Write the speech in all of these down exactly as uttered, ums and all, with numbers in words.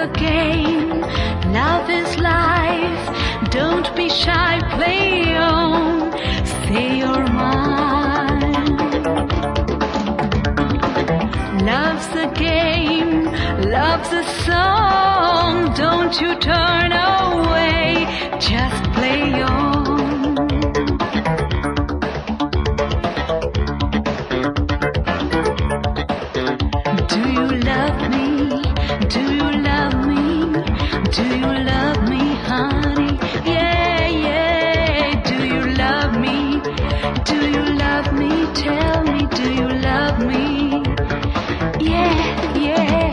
a game, love is life, don't be shy, play on, say you're mine. Love's a game, love's a song, don't you turn away, just play on. Do you love me? Do you love me? Do you love me, honey? Yeah, yeah. Do you love me? Do you love me? Tell me, do you love me? Yeah, yeah.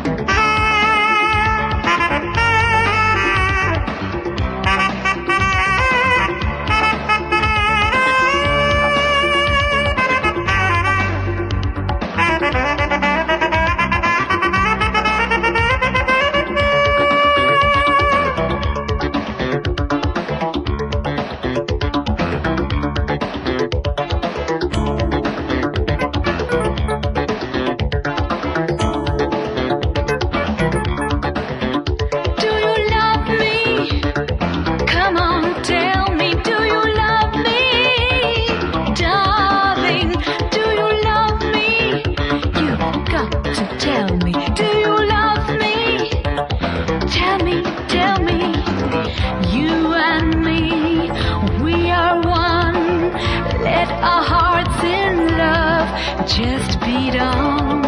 Just beat on.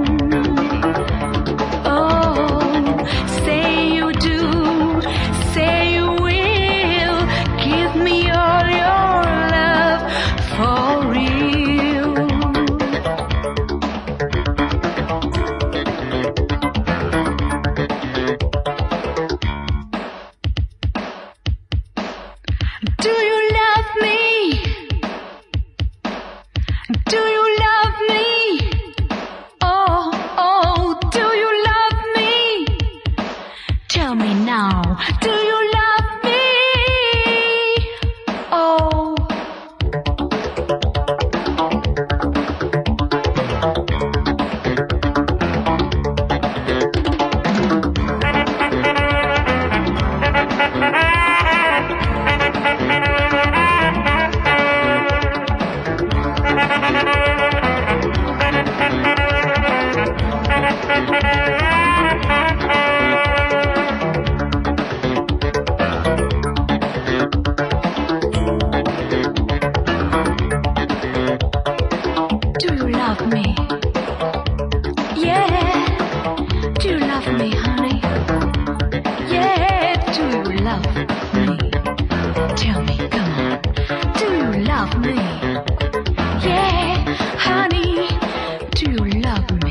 Oh, say you do, say you will. Give me all your love for real. Do you love me? Do you love me? Oh, oh, do you love me? Tell me now, do you love me? Oh. Do you love me? Yeah. Do you love me, honey? Yeah. Do you love me? Tell me, come on. Do you love me? Yeah, honey. Do you love me?